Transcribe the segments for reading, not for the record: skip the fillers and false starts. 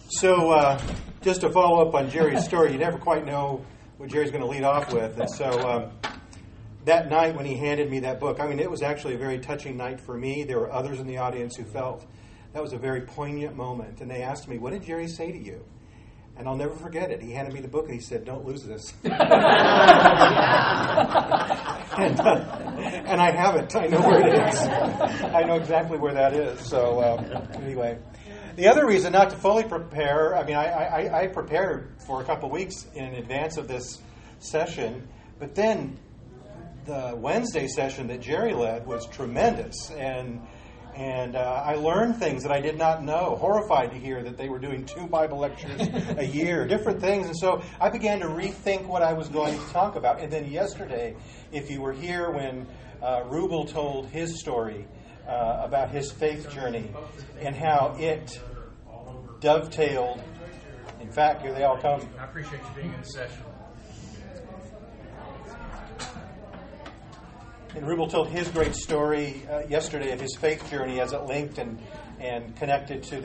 So, just to follow up on Jerry's story, you never quite know what Jerry's going to lead off with. And so, that night when he handed me that book, I mean, it was actually a very touching night for me. There were others in the audience who felt that was a very poignant moment. And they asked me, "What did Jerry say to you?" And I'll never forget it. He handed me the book and he said, "Don't lose this." And I haven't. I know where it is. I know exactly where that is. So, anyway. The other reason not to fully prepare, I mean, I prepared for a couple of weeks in advance of this session, but then the Wednesday session that Jerry led was tremendous, and I learned things that I did not know, horrified to hear that they were doing 2 Bible lectures a year, different things, and so I began to rethink what I was going to talk about. And then yesterday, if you were here when Rubel told his story about his faith journey and how it dovetailed. In fact, here they all come. I appreciate you being in session. And Rubel told his great story yesterday of his faith journey as it linked and connected to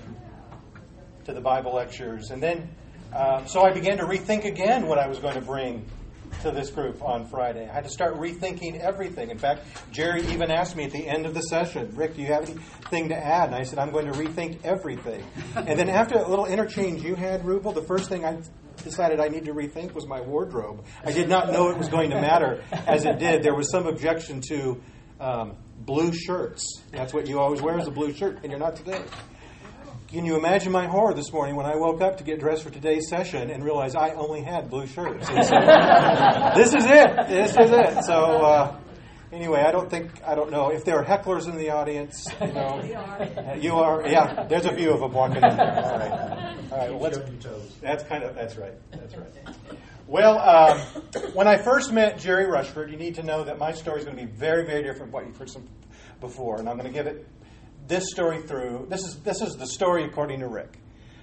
the Bible lectures. And then, so I began to rethink again what I was going to bring to this group on Friday. I had to start rethinking everything. In fact, Jerry even asked me at the end of the session, "Rick, do you have anything to add?" And I said, "I'm going to rethink everything." And then after a little interchange you had, Rubel, the first thing I decided I need to rethink was my wardrobe. I did not know it was going to matter as it did. There was some objection to blue shirts. That's what you always wear, is a blue shirt, and you're not today. Can you imagine my horror this morning when I woke up to get dressed for today's session and realized I only had blue shirts? And so, this is it. This is it. So, anyway, I don't know if there are hecklers in the audience. You know, you are. Yeah, there's a few of them walking in there. All right. Well, that's right. That's right. Well, when I first met Jerry Rushford, you need to know that my story is going to be very, very different from what you've heard before, and I'm going to give it this story through. This is the story according to Rick,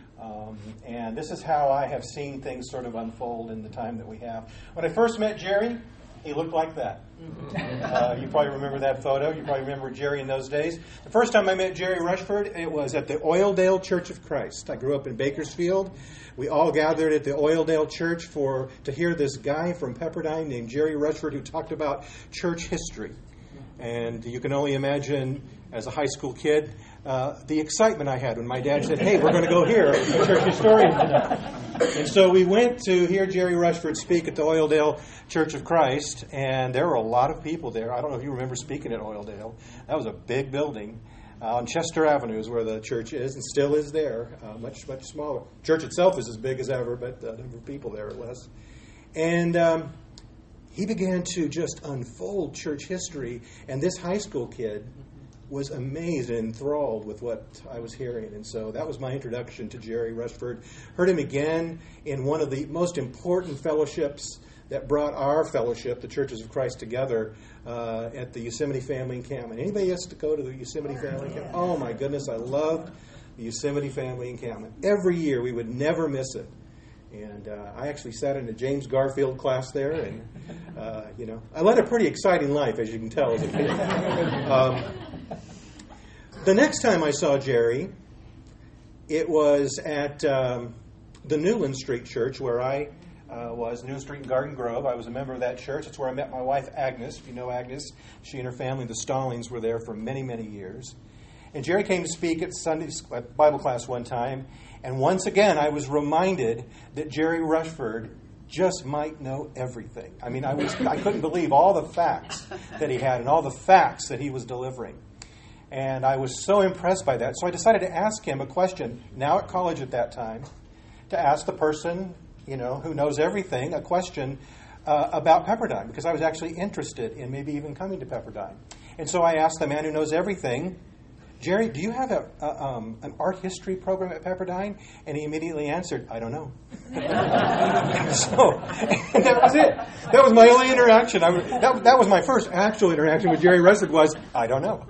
and this is how I have seen things sort of unfold in the time that we have. When I first met Jerry, he looked like that. You probably remember that photo. You probably remember Jerry in those days. The first time I met Jerry Rushford, it was at the Oildale Church of Christ. I grew up in Bakersfield. We all gathered at the Oildale Church to hear this guy from Pepperdine named Jerry Rushford who talked about church history. And you can only imagine, as a high school kid, the excitement I had when my dad said, "Hey, we're going to go hear a church historian tonight." And so we went to hear Jerry Rushford speak at the Oildale Church of Christ, and there were a lot of people there. I don't know if you remember speaking at Oildale. That was a big building. On Chester Avenue is where the church is, and still is there, much, much smaller. Church itself is as big as ever, but the number of people there are less. And he began to just unfold church history, and this high school kid was amazed and enthralled with what I was hearing. And so that was my introduction to Jerry Rushford. Heard him again in one of the most important fellowships that brought our fellowship, the Churches of Christ, together at the Yosemite Family Encampment. Anybody else to go to the Yosemite Family Encampment? Oh my goodness, I loved the Yosemite Family Encampment. Every year we would never miss it. And I actually sat in a James Garfield class there, and I led a pretty exciting life, as you can tell as a kid. The next time I saw Jerry, it was at the Newland Street Church, where I was, Newland Street in Garden Grove. I was a member of that church. It's where I met my wife, Agnes. If you know Agnes, she and her family, the Stallings, were there for many, many years. And Jerry came to speak at Bible class one time, and once again I was reminded that Jerry Rushford just might know everything. I mean, I couldn't believe all the facts that he had and all the facts that he was delivering. And I was so impressed by that. So I decided to ask him a question, now at college at that time, to ask the person, who knows everything, a question about Pepperdine, because I was actually interested in maybe even coming to Pepperdine. And so I asked the man who knows everything, "Jerry, do you have an art history program at Pepperdine?" And he immediately answered, "I don't know." So that was it. That was my only interaction. That was my first actual interaction with Jerry Rushford was, "I don't know."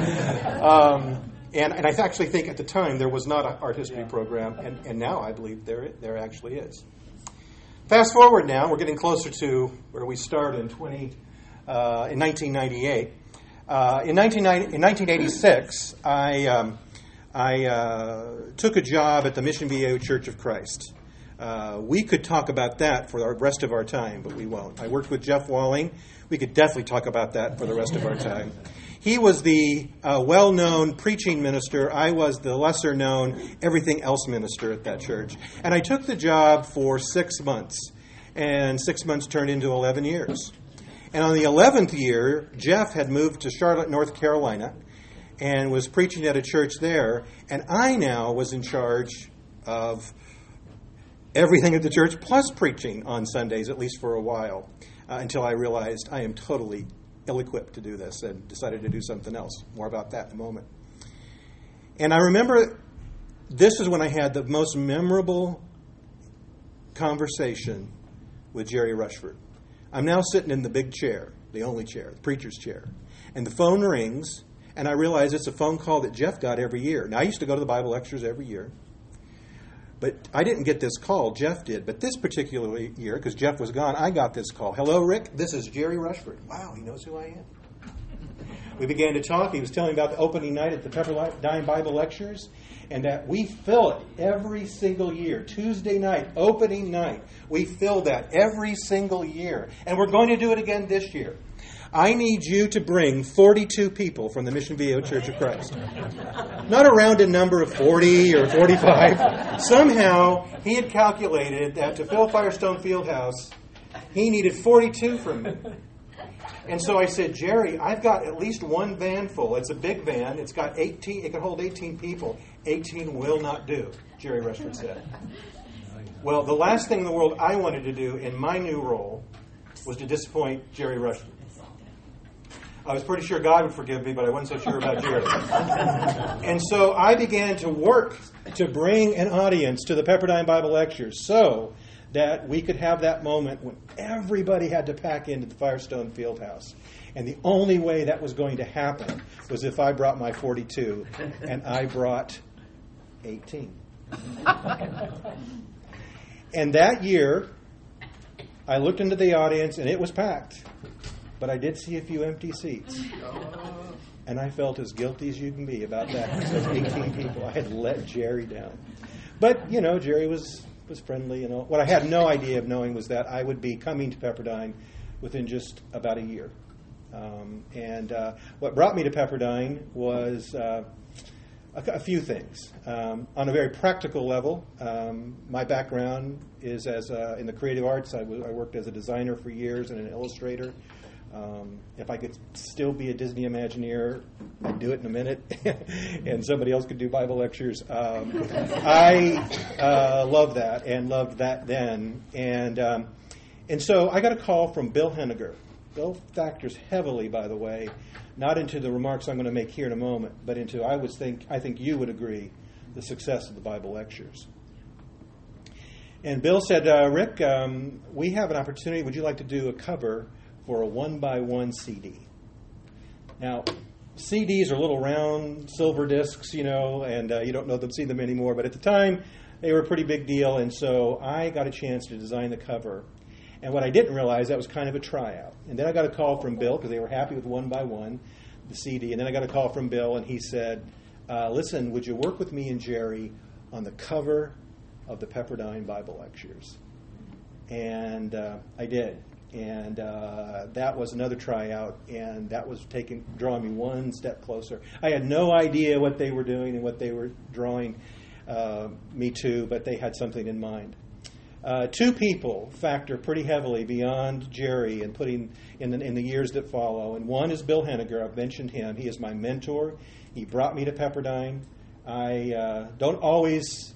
And I actually think at the time there was not an art history program, and now I believe there actually is. Fast forward now, we're getting closer to where we started in 1998. In 1986, I I took a job at the Mission Viejo Church of Christ. We could talk about that for the rest of our time, but we won't. I worked with Jeff Walling. We could definitely talk about that for the rest of our time. He was the well-known preaching minister. I was the lesser-known everything else minister at that church. And I took the job for 6 months, and 6 months turned into 11 years. And on the 11th year, Jeff had moved to Charlotte, North Carolina, and was preaching at a church there. And I now was in charge of everything at the church, plus preaching on Sundays, at least for a while, until I realized I am totally ill-equipped to do this and decided to do something else. More about that in a moment. And I remember this is when I had the most memorable conversation with Jerry Rushford. I'm now sitting in the big chair, the only chair, the preacher's chair. And the phone rings, and I realize it's a phone call that Jeff got every year. Now, I used to go to the Bible lectures every year. But I didn't get this call. Jeff did. But this particular year, because Jeff was gone, I got this call. Hello, Rick. This is Jerry Rushford. Wow, he knows who I am. We began to talk. He was telling me about the opening night at the Pepperdine Bible Lectures, and that we fill it every single year. Tuesday night, opening night. We fill that every single year. And we're going to do it again this year. I need you to bring 42 people from the Mission Viejo Church of Christ. Not a rounded number of 40 or 45. Somehow, he had calculated that to fill Firestone Fieldhouse, he needed 42 from me. And so I said, Jerry, I've got at least one van full. It's a big van. It's got 18. It can hold 18 people. 18 will not do, Jerry Rushford said. Well, the last thing in the world I wanted to do in my new role was to disappoint Jerry Rushford. I was pretty sure God would forgive me, but I wasn't so sure about Jerry. And so I began to work to bring an audience to the Pepperdine Bible Lectures so that we could have that moment when everybody had to pack into the Firestone Fieldhouse. And the only way that was going to happen was if I brought my 42, and I brought 18. And that year, I looked into the audience, and it was packed. But I did see a few empty seats. And I felt as guilty as you can be about that. Because 18 people, I had let Jerry down. But, you know, Jerry was friendly and all. What I had no idea of knowing was that I would be coming to Pepperdine within just about a year. What brought me to Pepperdine was a few things. On a very practical level, my background is in the creative arts. I worked as a designer for years and an illustrator. If I could still be a Disney Imagineer, I'd do it in a minute, and somebody else could do Bible lectures. I love that and loved that then. And so I got a call from Bill Henniger. Bill factors heavily, by the way, not into the remarks I'm going to make here in a moment, but into, I think you would agree, the success of the Bible lectures. And Bill said, Rick, we have an opportunity. Would you like to do a cover for a 1x1 CD? Now, CDs are little round silver discs, you know, and you don't see them anymore. But at the time, they were a pretty big deal, and so I got a chance to design the cover. And what I didn't realize, that was kind of a tryout. And then I got a call from Bill, because they were happy with 1x1, the CD. And then I got a call from Bill, and he said, listen, would you work with me and Jerry on the cover of the Pepperdine Bible Lectures? And I did. And that was another tryout, and that was drawing me one step closer. I had no idea what they were doing and what they were drawing me to, but they had something in mind. Two people factor pretty heavily beyond Jerry and putting in the years that follow. And one is Bill Henniger. I've mentioned him. He is my mentor. He brought me to Pepperdine. I don't always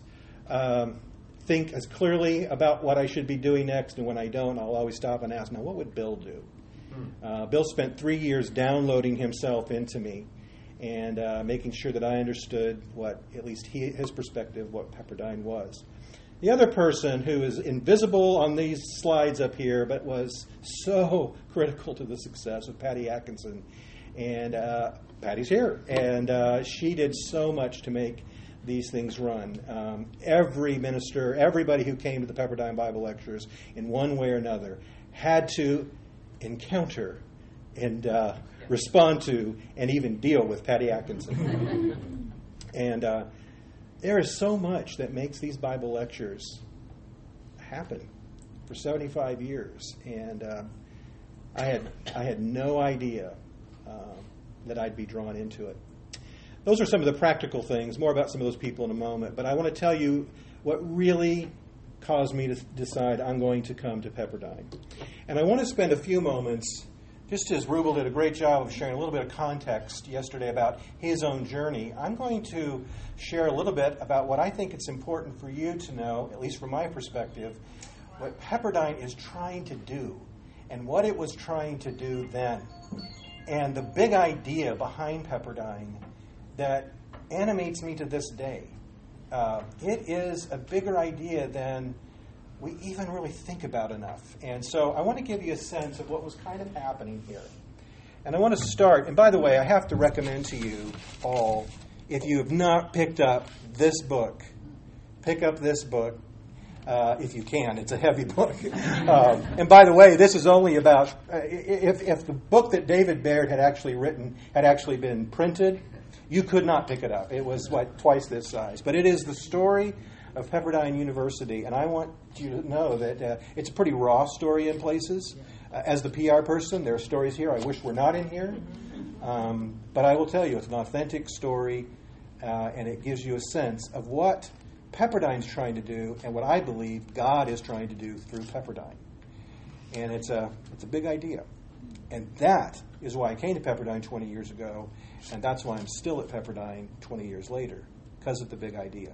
think as clearly about what I should be doing next, and when I don't, I'll always stop and ask, now, what would Bill do? Bill spent 3 years downloading himself into me and making sure that I understood what, at least his perspective, what Pepperdine was. The other person who is invisible on these slides up here, but was so critical to the success, of Patty Atkinson. And Patty's here. And she did so much to make these things run. Every minister, everybody who came to the Pepperdine Bible Lectures in one way or another had to encounter and respond to and even deal with Patty Atkinson. And there is so much that makes these Bible lectures happen for 75 years. And I had no idea that I'd be drawn into it. Those are some of the practical things, more about some of those people in a moment. But I want to tell you what really caused me to decide I'm going to come to Pepperdine. And I want to spend a few moments, just as Rubel did a great job of sharing a little bit of context yesterday about his own journey, I'm going to share a little bit about what I think it's important for you to know, at least from my perspective, what Pepperdine is trying to do and what it was trying to do then. And the big idea behind Pepperdine that animates me to this day. It is a bigger idea than we even really think about enough. And so I want to give you a sense of what was kind of happening here. And I want to start, and by the way, I have to recommend to you all, if you have not picked up this book, pick up this book. If you can. It's a heavy book. And by the way, this is only about, if the book that David Baird had actually written had actually been printed, you could not pick it up. It was, twice this size. But it is the story of Pepperdine University. And I want you to know that it's a pretty raw story in places. As the PR person, there are stories here I wish were not in here. But I will tell you, it's an authentic story, and it gives you a sense of what Pepperdine's trying to do, and what I believe God is trying to do through Pepperdine. And it's a big idea. And that is why I came to Pepperdine 20 years ago, and that's why I'm still at Pepperdine 20 years later, because of the big idea.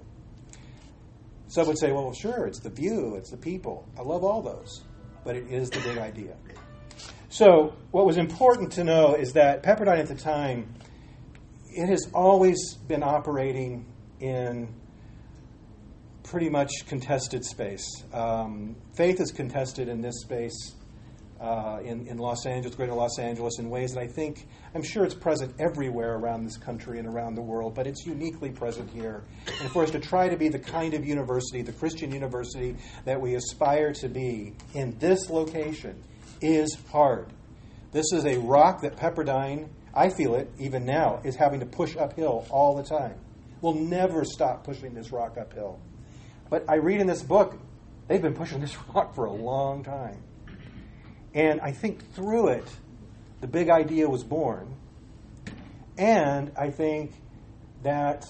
Some would say, well, sure, it's the view, it's the people. I love all those, but it is the big idea. So what was important to know is that Pepperdine at the time, it has always been operating in pretty much contested space. Faith is contested in this space in Los Angeles, greater Los Angeles, in ways that I'm sure it's present everywhere around this country and around the world, but it's uniquely present here. And for us to try to be the kind of university, the Christian university that we aspire to be in this location is hard. This is a rock that Pepperdine, I feel it even now, is having to push uphill all the time. We'll never stop pushing this rock uphill. But I read in this book, they've been pushing this rock for a long time. And I think through it, the big idea was born. And I think that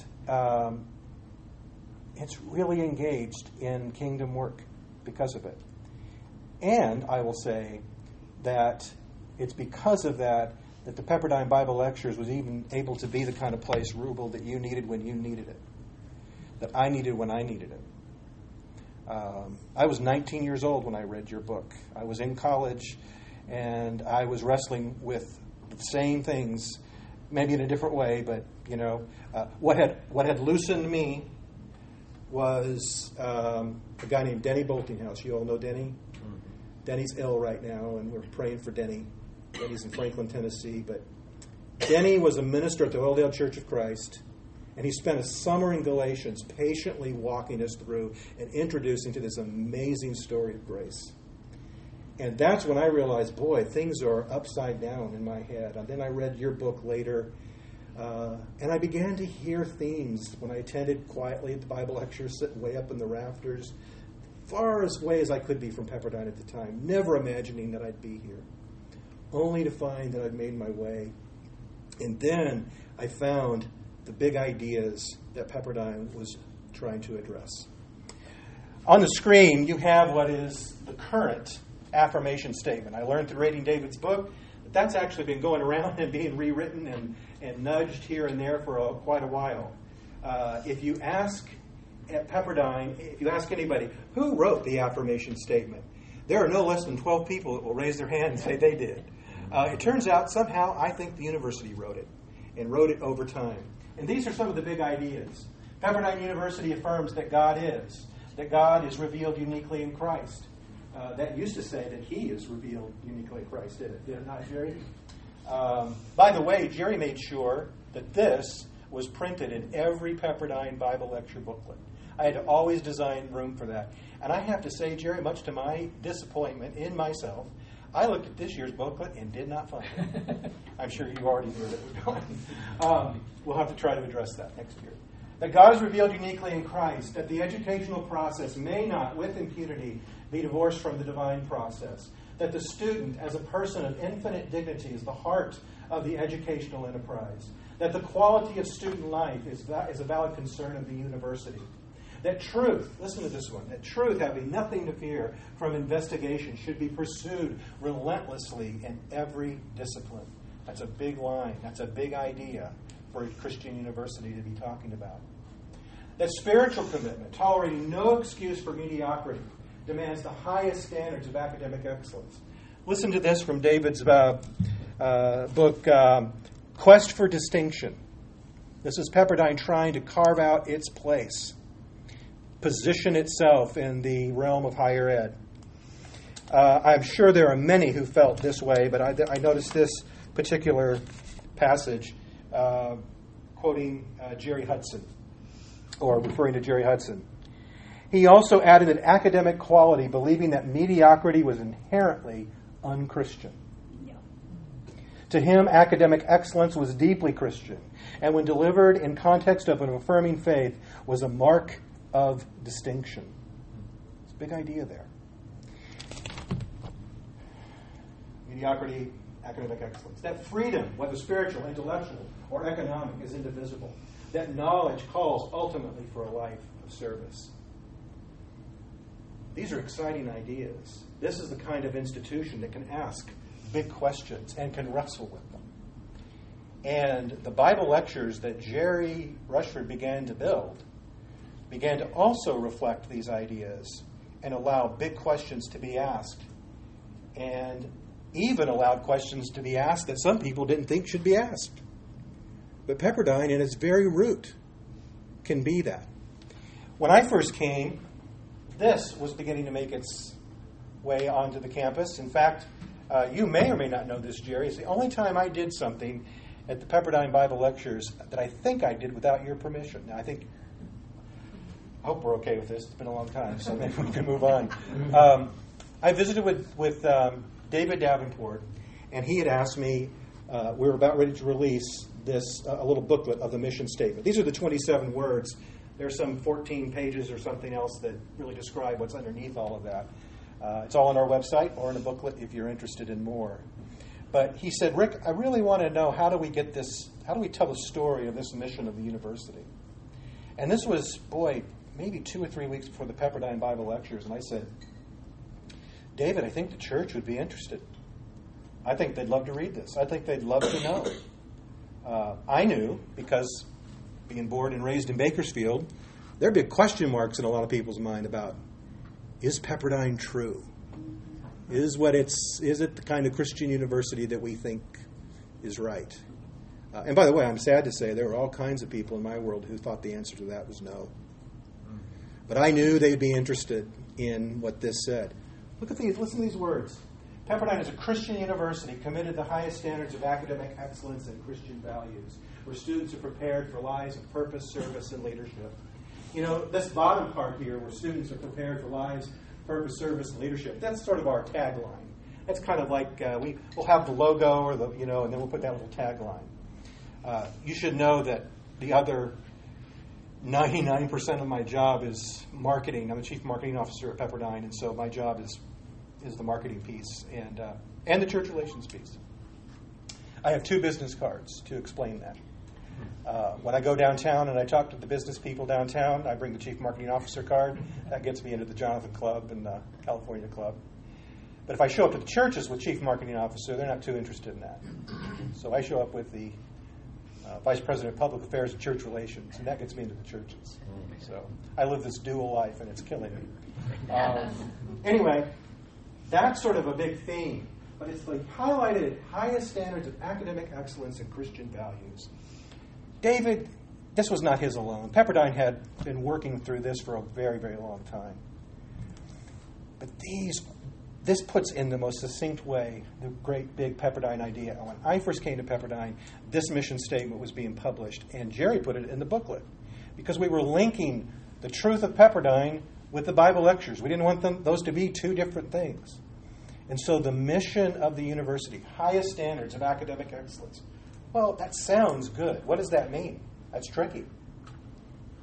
it's really engaged in kingdom work because of it. And I will say that it's because of that the Pepperdine Bible Lectures was even able to be the kind of place, Rubel, that you needed when you needed it, that I needed when I needed it. I was 19 years old when I read your book. I was in college, and I was wrestling with the same things, maybe in a different way. But what had loosened me was a guy named Denny Boltinghouse. You all know Denny. Mm-hmm. Denny's ill right now, and we're praying for Denny. Denny's in Franklin, Tennessee. But Denny was a minister at the Oildale Church of Christ. And he spent a summer in Galatians patiently walking us through and introducing to this amazing story of grace. And that's when I realized, boy, things are upside down in my head. And then I read your book later, and I began to hear themes when I attended quietly at the Bible lectures, sitting way up in the rafters, far away as I could be from Pepperdine at the time, never imagining that I'd be here, only to find that I'd made my way. And then I found the big ideas that Pepperdine was trying to address. On the screen, you have what is the current affirmation statement. I learned through reading David's book that that's actually been going around and being rewritten and nudged here and there for quite a while. If you ask at Pepperdine, if you ask anybody, who wrote the affirmation statement, there are no less than 12 people that will raise their hand and say they did. It turns out somehow I think the university wrote it and wrote it over time. And these are some of the big ideas. Pepperdine University affirms that God is revealed uniquely in Christ. That used to say that He is revealed uniquely in Christ, did it not, Jerry? By the way, Jerry made sure that this was printed in every Pepperdine Bible lecture booklet. I had to always design room for that. And I have to say, Jerry, much to my disappointment in myself, I looked at this year's booklet and did not find it. I'm sure you already knew that it was going. We'll have to try to address that next year. that God is revealed uniquely in Christ, that the educational process may not, with impunity, be divorced from the divine process, that the student, as a person of infinite dignity, is the heart of the educational enterprise, that the quality of student life is a valid concern of the university, that truth, listen to this one, that truth, having nothing to fear from investigation, should be pursued relentlessly in every discipline. That's a big line. That's a big idea for a Christian university to be talking about. That spiritual commitment, tolerating no excuse for mediocrity, demands the highest standards of academic excellence. Listen to this from David's book, Quest for Distinction. This is Pepperdine trying to carve out its place, position itself in the realm of higher ed. I'm sure there are many who felt this way, but I noticed this particular passage quoting Jerry Hudson, or referring to Jerry Hudson. He also added an academic quality, believing that mediocrity was inherently unchristian. Yeah. To him, academic excellence was deeply Christian, and when delivered in context of an affirming faith, was a mark of distinction. It's a big idea there. Mediocrity, academic excellence. That freedom, whether spiritual, intellectual, or economic, is indivisible. That knowledge calls ultimately for a life of service. These are exciting ideas. This is the kind of institution that can ask big questions and can wrestle with them. And the Bible lectures that Jerry Rushford began to build began to also reflect these ideas and allow big questions to be asked, and even allowed questions to be asked that some people didn't think should be asked. But Pepperdine, in its very root, can be that. When I first came, this was beginning to make its way onto the campus. In fact, you may or may not know this, Jerry. It's the only time I did something at the Pepperdine Bible Lectures that I think I did without your permission. Now, I hope we're okay with this. It's been a long time, so maybe we can move on. I visited with David Davenport, and he had asked me, we were about ready to release a little booklet of the mission statement. These are the 27 words. There's some 14 pages or something else that really describe what's underneath all of that. It's all on our website or in a booklet if you're interested in more. But he said, Rick, I really want to know, how do we tell the story of this mission of the university? And this was, maybe 2 or 3 weeks before the Pepperdine Bible Lectures. And I said, David, I think the church would be interested. I think they'd love to read this. I think they'd love to know. I knew, because being born and raised in Bakersfield, there are big question marks in a lot of people's mind about, is Pepperdine true? Is it the kind of Christian university that we think is right? And by the way, I'm sad to say there were all kinds of people in my world who thought the answer to that was no. But I knew they'd be interested in what this said. Look at these. Listen to these words. Pepperdine is a Christian university committed to the highest standards of academic excellence and Christian values, where students are prepared for lives of purpose, service, and leadership. You know, this bottom part here, where students are prepared for lives, purpose, service, and leadership, that's sort of our tagline. That's kind of like we'll have the logo or and then we'll put that little tagline. You should know that the other 99% of my job is marketing. I'm the chief marketing officer at Pepperdine, and so my job is the marketing piece and the church relations piece. I have 2 business cards to explain that. When I go downtown and I talk to the business people downtown, I bring the chief marketing officer card. That gets me into the Jonathan Club and the California Club. But if I show up to the churches with chief marketing officer, they're not too interested in that. So I show up with the vice president of public affairs and church relations, and that gets me into the churches. So I live this dual life, and it's killing me. Anyway, that's sort of a big theme. But it's like highlighted highest standards of academic excellence and Christian values. David, this was not his alone. Pepperdine had been working through this for a very, very long time. But this puts in the most succinct way the great big Pepperdine idea. And when I first came to Pepperdine, this mission statement was being published, and Jerry put it in the booklet because we were linking the truth of Pepperdine with the Bible lectures. We didn't want those to be 2 different things. And so the mission of the university, highest standards of academic excellence. Well, that sounds good. What does that mean? That's tricky.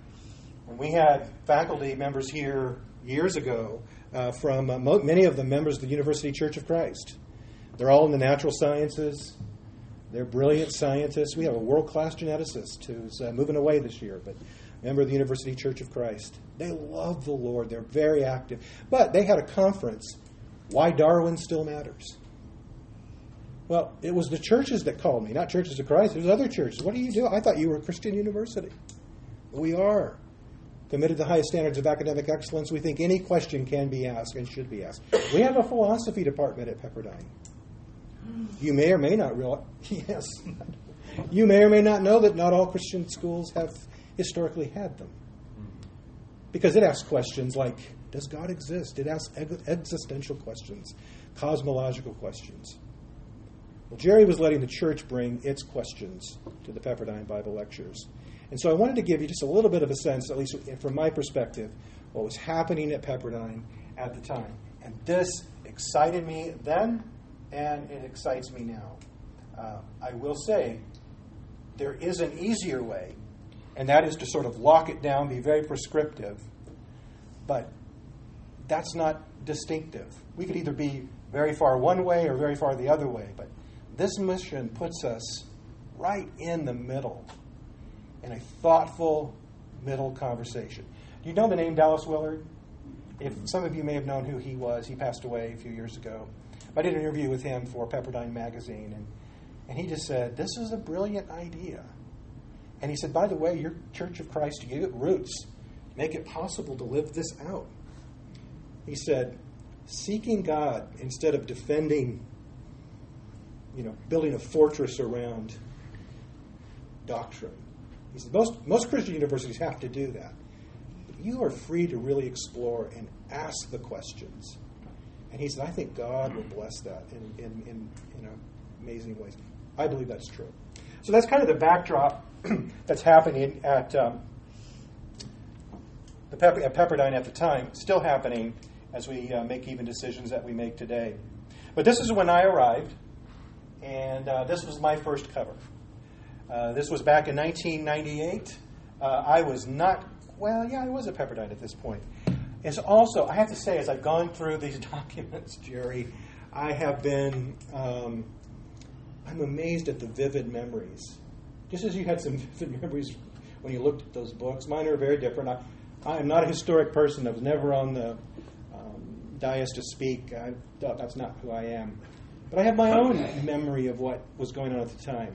And we had faculty members here years ago from many of them members of the University Church of Christ. They're all in the natural sciences. They're brilliant scientists. We have a world-class geneticist who's moving away this year, but member of the University Church of Christ. They love the Lord. They're very active. But they had a conference, Why Darwin Still Matters. Well, it was the churches that called me, not Churches of Christ. It was other churches. What do you do? I thought you were a Christian university. We are. Committed to the highest standards of academic excellence. We think any question can be asked and should be asked. We have a philosophy department at Pepperdine. You may or may not realize, yes, you may or may not know that not all Christian schools have historically had them. Because it asks questions like, does God exist? It asks existential questions, cosmological questions. Well, Jerry was letting the church bring its questions to the Pepperdine Bible Lectures. And so I wanted to give you just a little bit of a sense, at least from my perspective, what was happening at Pepperdine at the time. And this excited me then, and it excites me now. I will say there is an easier way, and that is to sort of lock it down, be very prescriptive. But that's not distinctive. We could either be very far one way or very far the other way. But this mission puts us right in the middle, in a thoughtful middle conversation. Do you know the name Dallas Willard? If some of you may have known who he was, he passed away a few years ago. I did an interview with him for Pepperdine Magazine, and he just said, this is a brilliant idea. And he said, by the way, your Church of Christ roots make it possible to live this out. He said, seeking God instead of defending, building a fortress around doctrine. He said, most Christian universities have to do that. But you are free to really explore and ask the questions. And he said, I think God will bless that in amazing ways. I believe that's true. So that's kind of the backdrop that's happening at Pepperdine at the time, still happening as we make even decisions that we make today. But this is when I arrived, and this was my first cover. This was back in 1998. I was I was at Pepperdine at this point. And so also, I have to say, as I've gone through these documents, Jerry, I have been, I'm amazed at the vivid memories. Just as you had some vivid memories when you looked at those books, mine are very different. I am not a historic person. I was never on the dais to speak. That's not who I am. But I have my own memory of what was going on at the time.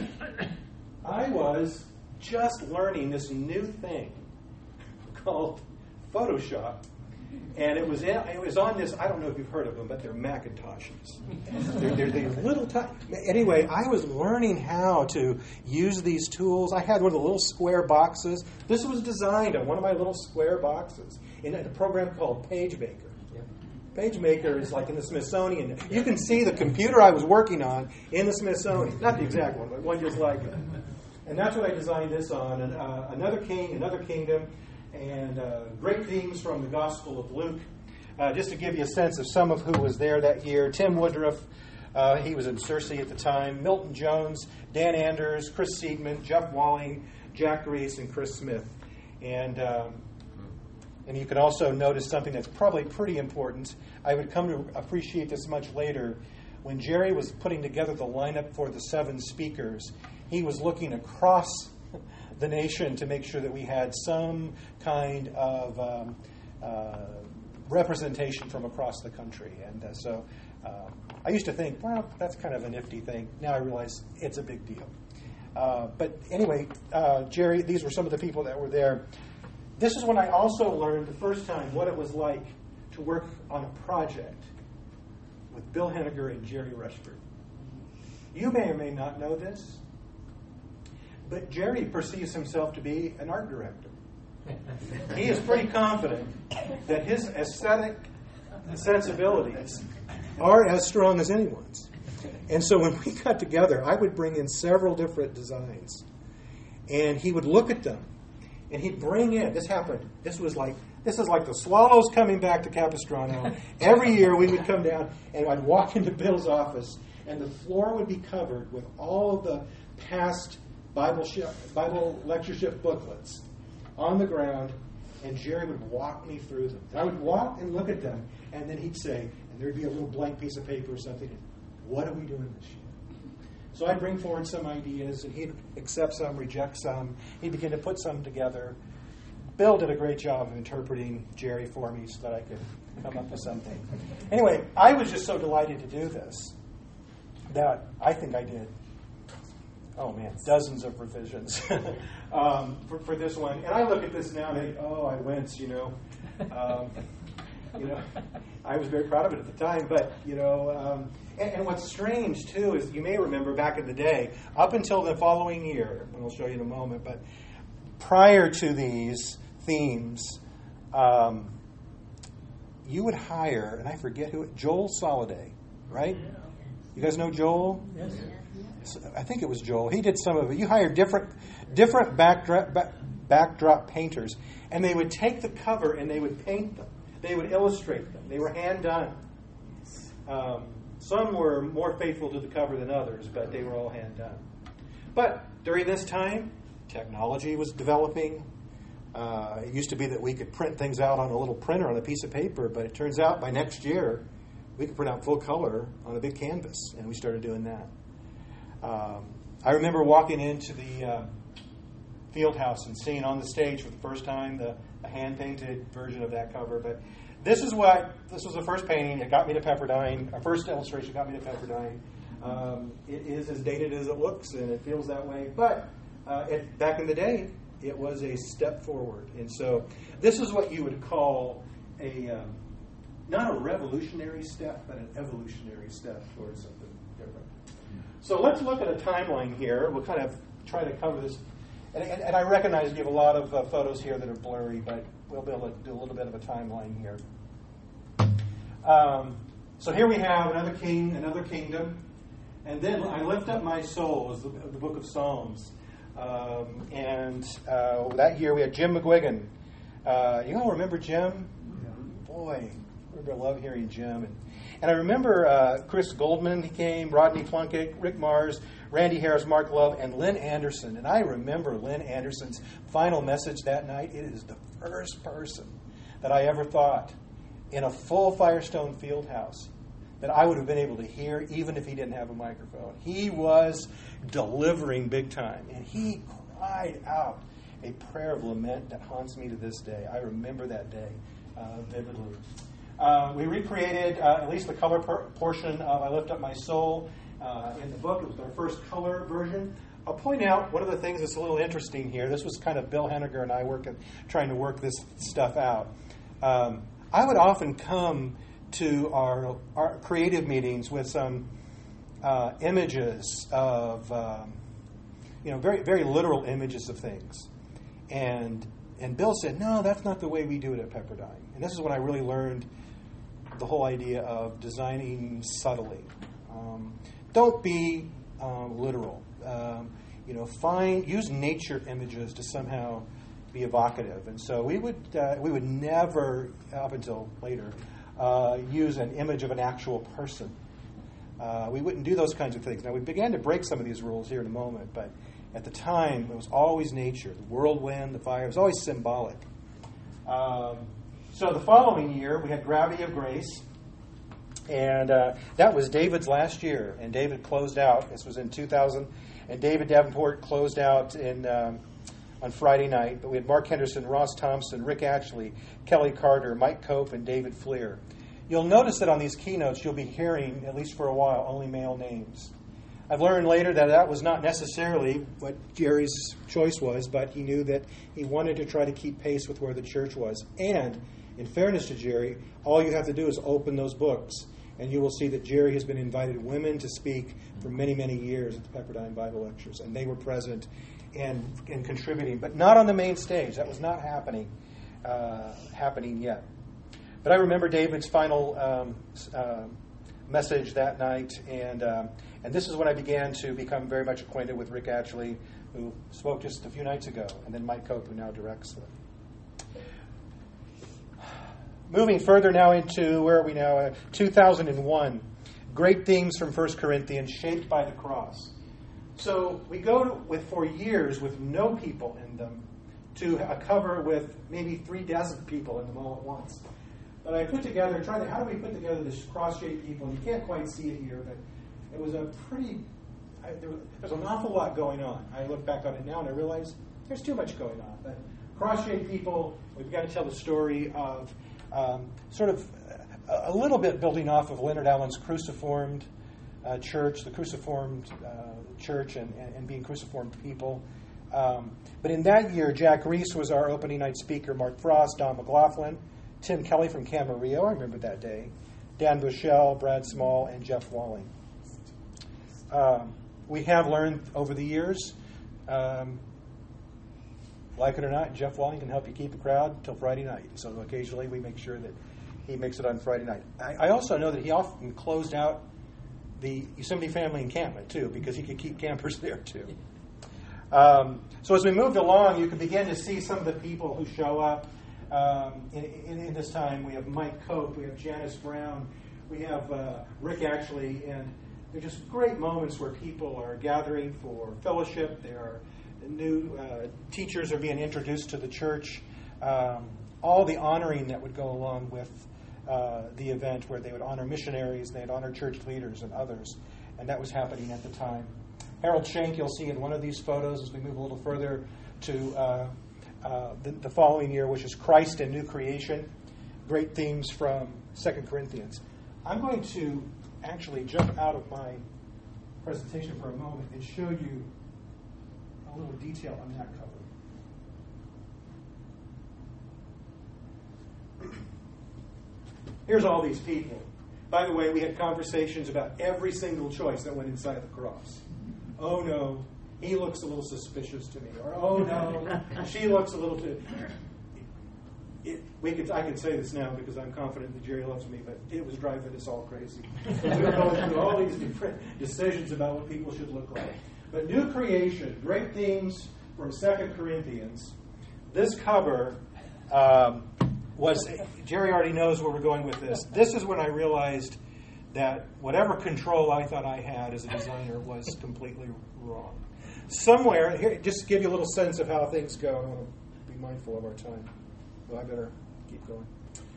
I was just learning this new thing called Photoshop, and it was on this. I don't know if you've heard of them, but they're Macintoshes. they're these little tiny. Anyway, I was learning how to use these tools. I had one of the little square boxes. This was designed on one of my little square boxes in a program called PageMaker. PageMaker is like in the Smithsonian. You can see the computer I was working on in the Smithsonian. Not the exact one, but one just like it. And that's what I designed this on. And another king, another kingdom. And great themes from the Gospel of Luke. Just to give you a sense of some of who was there that year. Tim Woodruff, he was in Cersei at the time. Milton Jones, Dan Anders, Chris Seidman, Jeff Walling, Jack Reese, and Chris Smith. And you can also notice something that's probably pretty important. I would come to appreciate this much later. When Jerry was putting together the lineup for the 7 speakers, he was looking across the nation to make sure that we had some kind of representation from across the country. And so I used to think, well, that's kind of a nifty thing. Now I realize it's a big deal. But anyway, Jerry, these were some of the people that were there. This is when I also learned the first time what it was like to work on a project with Bill Henniger and Jerry Rushford. You may or may not know this, but Jerry perceives himself to be an art director. He is pretty confident that his aesthetic sensibilities are as strong as anyone's. And so when we got together, I would bring in several different designs. And he would look at them. And he'd bring in, this is like the Swallows coming back to Capistrano. Every year we would come down and I'd walk into Bill's office and the floor would be covered with all of the past Bible lectureship booklets on the ground, and Jerry would walk me through them. I would walk and look at them, and then he'd say, and there'd be a little blank piece of paper or something, what are we doing this year? So I'd bring forward some ideas, and he'd accept some, reject some. He'd begin to put some together. Bill did a great job of interpreting Jerry for me so that I could come up with something. Anyway, I was just so delighted to do this that I think I did, dozens of revisions for this one. And I look at this now and I wince, I was very proud of it at the time, but, and what's strange, too, is you may remember back in the day, up until the following year, and I'll show you in a moment, but prior to these themes, you would hire, and I forget who, Joel Soliday, right? You guys know Joel? Yes. I think it was Joel. He did some of it. You hired different backdrop painters, and they would take the cover and they would paint them. They would illustrate them. They were hand done. Some were more faithful to the cover than others, but they were all hand done. But during this time, technology was developing. It used to be that we could print things out on a little printer on a piece of paper, but it turns out by next year, we could print out full color on a big canvas, and we started doing that. I remember walking into the field house and seeing on the stage for the first time the hand-painted version of that cover. But this was the first painting. It got me to Pepperdine. Our first illustration got me to Pepperdine. It is as dated as it looks, and it feels that way. But back in the day, it was a step forward. And so this is what you would call not a revolutionary step, but an evolutionary step towards something different. So let's look at a timeline here. We'll kind of try to cover this. And I recognize you have a lot of photos here that are blurry, but we'll be able to do a little bit of a timeline here. So here we have another king, another kingdom. And then I lift up my soul is the book of Psalms. And that year we had Jim McGuigan. You all remember Jim? Boy, I love hearing Jim. And I remember Chris Goldman, he came, Rodney Plunkett, Rick Mars, Randy Harris, Mark Love, and Lynn Anderson. And I remember Lynn Anderson's final message that night. It is the first person that I ever thought in a full Firestone field house that I would have been able to hear even if he didn't have a microphone. He was delivering big time. And he cried out a prayer of lament that haunts me to this day. I remember that day vividly. We recreated at least the color portion of I Lift Up My Soul in the book. It was our first color version. I'll point out one of the things that's a little interesting here. This was kind of Bill Henniger and I trying to work this stuff out. I would often come to our creative meetings with some images of, very, very literal images of things. And Bill said, no, that's not the way we do it at Pepperdine. And this is when I really learned the whole idea of designing subtly. Don't be literal. Use nature images to somehow be evocative. And so we would never, up until later, use an image of an actual person. We wouldn't do those kinds of things. Now, we began to break some of these rules here in a moment, but at the time, it was always nature. The whirlwind, the fire, it was always symbolic. So the following year, we had Gravity of Grace, and that was David's last year, and David closed out. This was in 2000, and David Davenport closed out on Friday night. But we had Mark Henderson, Ross Thompson, Rick Ashley, Kelly Carter, Mike Cope, and David Fleer. You'll notice that on these keynotes, you'll be hearing, at least for a while, only male names. I've learned later that was not necessarily what Jerry's choice was, but he knew that he wanted to try to keep pace with where the church was. And in fairness to Jerry, all you have to do is open those books, and you will see that Jerry has been invited women to speak for many, many years at the Pepperdine Bible Lectures, and they were present and contributing, but not on the main stage. That was not happening yet. But I remember David's final message that night, and this is when I began to become very much acquainted with Rick Ashley, who spoke just a few nights ago, and then Mike Cope, who now directs them. Moving further now into, where are we now? 2001. Great themes from 1 Corinthians, shaped by the cross. So we go for years with no people in them, to a cover with maybe 36 people in them all at once. But I put together, how do we put together this cross-shaped people? And you can't quite see it here, but it was a pretty, there's an awful lot going on. I look back on it now and I realize there's too much going on. But cross-shaped people, we've got to tell the story of sort of a little bit building off of Leonard Allen's cruciformed church, the cruciformed church and being cruciformed people. But in that year, Jack Reese was our opening night speaker, Mark Frost, Don McLaughlin, Tim Kelly from Camarillo, I remember that day, Dan Bushell, Brad Small, and Jeff Walling. We have learned over the years, like it or not, Jeff Walling can help you keep a crowd till Friday night. So occasionally we make sure that he makes it on Friday night. I also know that he often closed out the Yosemite Family Encampment, too, because he could keep campers there, too. So as we moved along, you could begin to see some of the people who show up. In this time, we have Mike Cope, we have Janice Brown, we have Rick Ashley, and they're just great moments where people are gathering for fellowship. There are new teachers are being introduced to the church. All the honoring that would go along with the event, where they would honor missionaries, they'd honor church leaders and others, and that was happening at the time. Harold Schenck, you'll see in one of these photos as we move a little further to the following year, which is Christ and New Creation. Great themes from 2 Corinthians. I'm going to actually jump out of my presentation for a moment and show you a little detail on that cover. Here's all these people. By the way, we had conversations about every single choice that went inside the cross. Oh no, he looks a little suspicious to me. Or oh no, she looks a little too. I can say this now because I'm confident that Jerry loves me, but it was driving us all crazy. We were going through all these different decisions about what people should look like. But New Creation, great themes from 2 Corinthians. This cover was, Jerry already knows where we're going with this. This is when I realized that whatever control I thought I had as a designer was completely wrong. Somewhere, here, just to give you a little sense of how things go, I want to be mindful of our time. Well, I better keep going.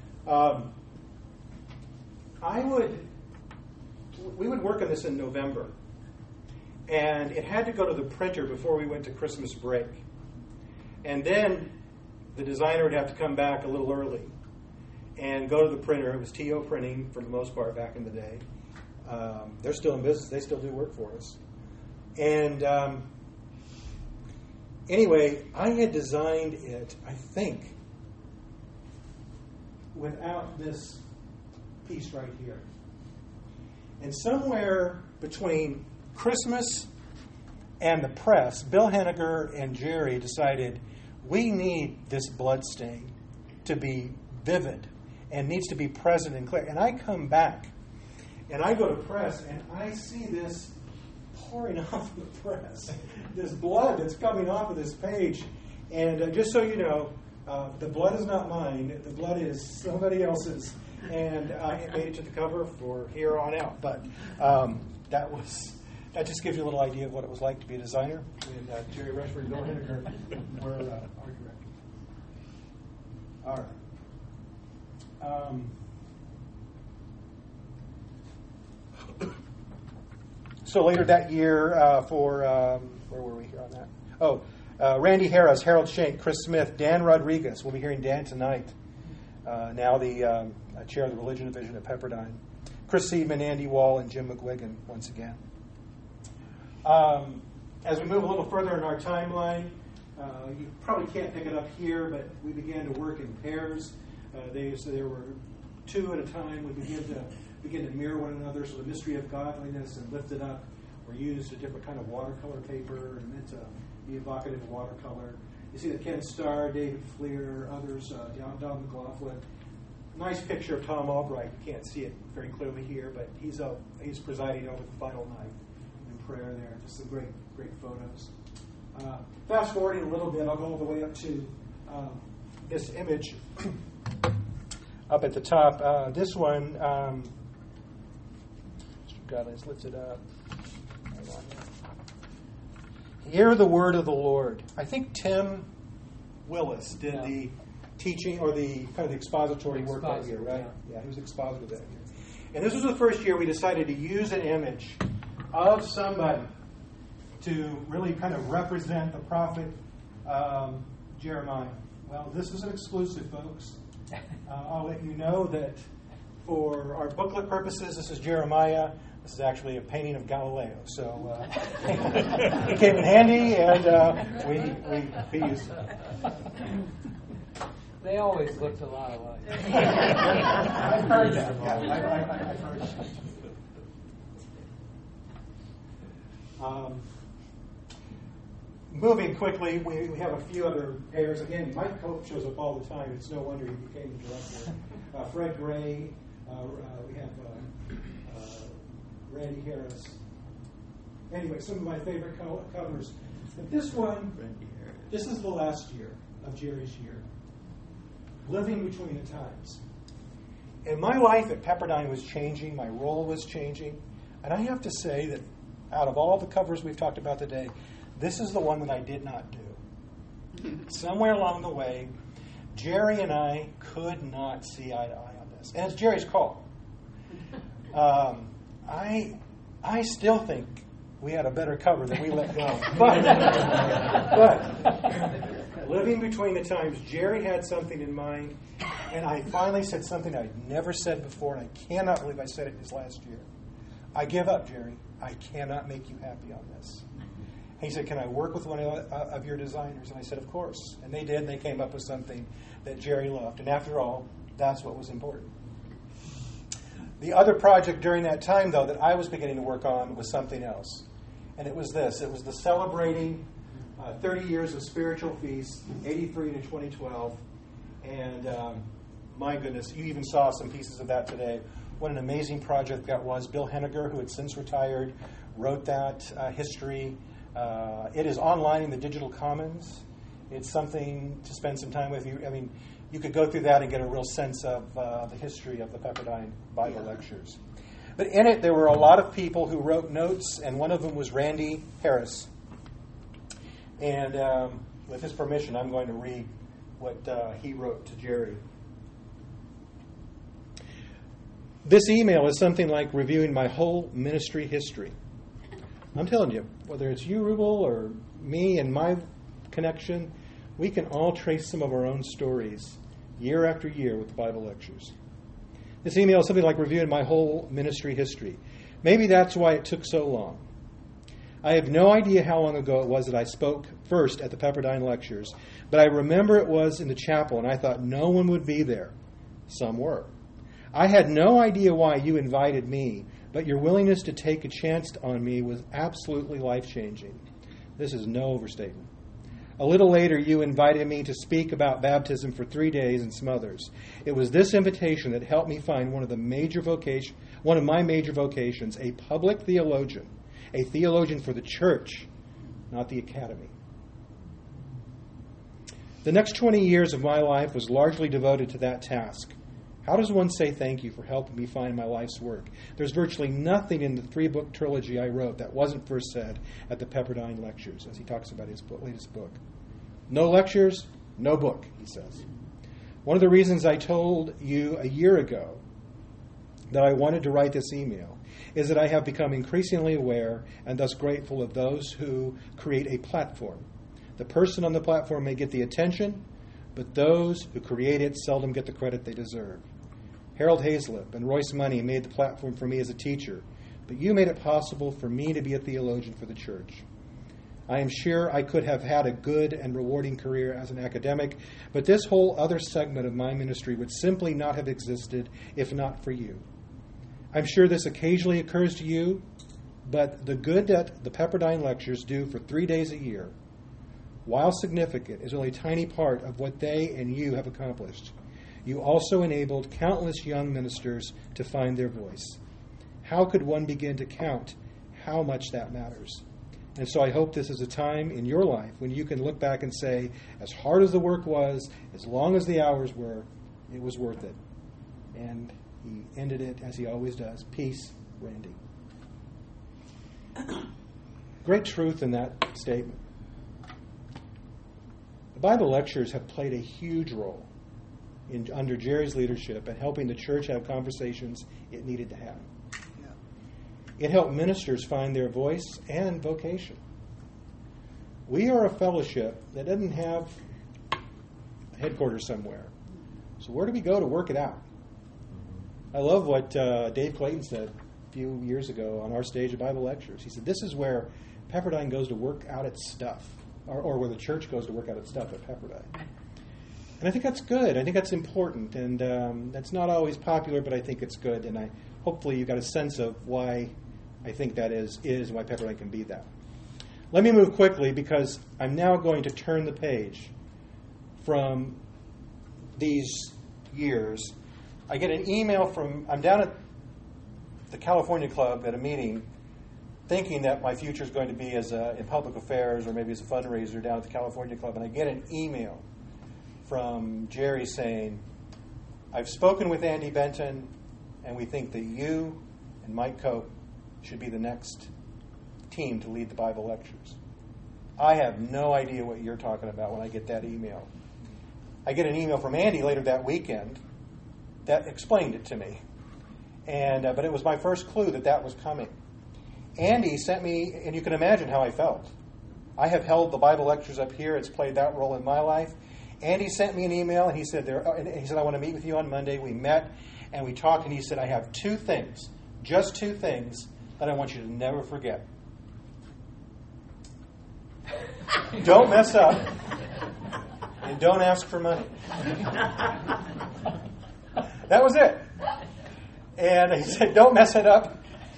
We would work on this in November, and it had to go to the printer before we went to Christmas break. And then the designer would have to come back a little early and go to the printer. It was TO Printing for the most part back in the day. They're still in business. They still do work for us. And anyway, I had designed it, I think, without this piece right here. And somewhere between Christmas and the press, Bill Henniger and Jerry decided we need this blood stain to be vivid and needs to be present and clear. And I come back and I go to press and I see this pouring off the press, this blood that's coming off of this page. And just so you know, the blood is not mine. The blood is somebody else's. And I made it to the cover for here on out. But that just gives you a little idea of what it was like to be a designer. And Jerry Rushford and Bill Henniger were our directors. All right. So later that year where were we here on that? Oh, Randy Harris, Harold Schenck, Chris Smith, Dan Rodriguez. We'll be hearing Dan tonight. Now the chair of the Religion Division at Pepperdine. Chris Seidman, Andy Wall, and Jim McGuigan once again. As we move a little further in our timeline, you probably can't pick it up here, but we began to work in pairs. There were two at a time. We begin to mirror one another, so the mystery of godliness and Lift It Up were used a different kind of watercolor paper and meant to be evocative of watercolor. You see that Ken Starr, David Fleer, others, Don McLaughlin. Nice picture of Tom Albright. You can't see it very clearly here, but he's presiding over the final night in prayer there. Just some great photos. Fast forwarding a little bit, I'll go all the way up to this image up at the top. This one, Mr. Godliness, lift it up. Hear the word of the Lord. I think Tim Willis did the teaching or the kind of the expository work that year, right? Yeah, he was expositor that year. And this was the first year we decided to use an image of somebody to really kind of represent the prophet Jeremiah. Well, this is an exclusive, folks. I'll let you know that for our booklet purposes, this is Jeremiah. This is actually a painting of Galileo. So it came in handy, and we used it. They always looked a lot alike. I've heard that. Yeah, I've heard that. Moving quickly, we have a few other pairs. Again, Mike Cope shows up all the time. It's no wonder he became the director. Fred Gray. We have Randy Harris. Anyway, some of my favorite covers. But this one, this is the last year of Jerry's year. Living between the times. And my life at Pepperdine was changing. My role was changing. And I have to say that out of all the covers we've talked about today, this is the one that I did not do. Somewhere along the way, Jerry and I could not see eye to eye on this. And it's Jerry's call. I still think we had a better cover than we let go. But living between the times, Jerry had something in mind, and I finally said something I'd never said before, and I cannot believe I said it this last year. I give up, Jerry. I cannot make you happy on this. He said, can I work with one of your designers? And I said, of course. And they did, and they came up with something that Jerry loved. And after all, that's what was important. The other project during that time, though, that I was beginning to work on was something else. And it was this. It was the celebrating 30 years of spiritual feast, 83 to 2012. And my goodness, you even saw some pieces of that today. What an amazing project that was. Bill Henniger, who had since retired, wrote that history. It is online in the Digital Commons. It's something to spend some time with. You could go through that and get a real sense of the history of the Pepperdine Bible Lectures. But in it, there were a lot of people who wrote notes, and one of them was Randy Harris. And with his permission, I'm going to read what he wrote to Jerry. This email is something like reviewing my whole ministry history. I'm telling you, whether it's you, Rubel, or me and my connection, we can all trace some of our own stories year after year with the Bible Lectures. This email is something like reviewing my whole ministry history. Maybe that's why it took so long. I have no idea how long ago it was that I spoke first at the Pepperdine Lectures, but I remember it was in the chapel, and I thought no one would be there. Some were. I had no idea why you invited me, but your willingness to take a chance on me was absolutely life-changing. This is no overstatement. A little later, you invited me to speak about baptism for 3 days and some others. It was this invitation that helped me find one of my major vocations, a public theologian, a theologian for the church, not the academy. The next 20 years of my life was largely devoted to that task. How does one say thank you for helping me find my life's work? There's virtually nothing in the 3-book trilogy I wrote that wasn't first said at the Pepperdine Lectures, as he talks about his latest book. No lectures, no book, he says. One of the reasons I told you a year ago that I wanted to write this email is that I have become increasingly aware and thus grateful of those who create a platform. The person on the platform may get the attention, but those who create it seldom get the credit they deserve. Harold Hazlip and Royce Money made the platform for me as a teacher, but you made it possible for me to be a theologian for the church. I am sure I could have had a good and rewarding career as an academic, but this whole other segment of my ministry would simply not have existed if not for you. I'm sure this occasionally occurs to you, but the good that the Pepperdine Lectures do for 3 days a year, while significant, is only a tiny part of what they and you have accomplished. You also enabled countless young ministers to find their voice. How could one begin to count how much that matters? And so I hope this is a time in your life when you can look back and say, as hard as the work was, as long as the hours were, it was worth it. And he ended it, as he always does, peace, Randy. Great truth in that statement. The Bible lectures have played a huge role under Jerry's leadership in helping the church have conversations it needed to have. It helped ministers find their voice and vocation. We are a fellowship that doesn't have a headquarters somewhere. So where do we go to work it out? I love what Dave Clayton said a few years ago on our stage of Bible lectures. He said, this is where Pepperdine goes to work out its stuff, or where the church goes to work out its stuff at Pepperdine. And I think that's good. I think that's important. And that's not always popular, but I think it's good. And hopefully you got a sense of why I think that is and why Pepperdine can be that. Let me move quickly because I'm now going to turn the page from these years. I get an email I'm down at the California Club at a meeting thinking that my future is going to be in public affairs or maybe as a fundraiser down at the California Club, and I get an email from Jerry saying, I've spoken with Andy Benton, and we think that you and Mike Cope should be the next team to lead the Bible lectures. I have no idea what you're talking about when I get that email. I get an email from Andy later that weekend that explained it to me. But it was my first clue that was coming. Andy sent me, and you can imagine how I felt. I have held the Bible lectures up here. It's played that role in my life. Andy sent me an email, and he said, I want to meet with you on Monday. We met, and we talked, and he said, I have just two things, that I want you to never forget. Don't mess up, and don't ask for money. That was it. And he said, don't mess it up,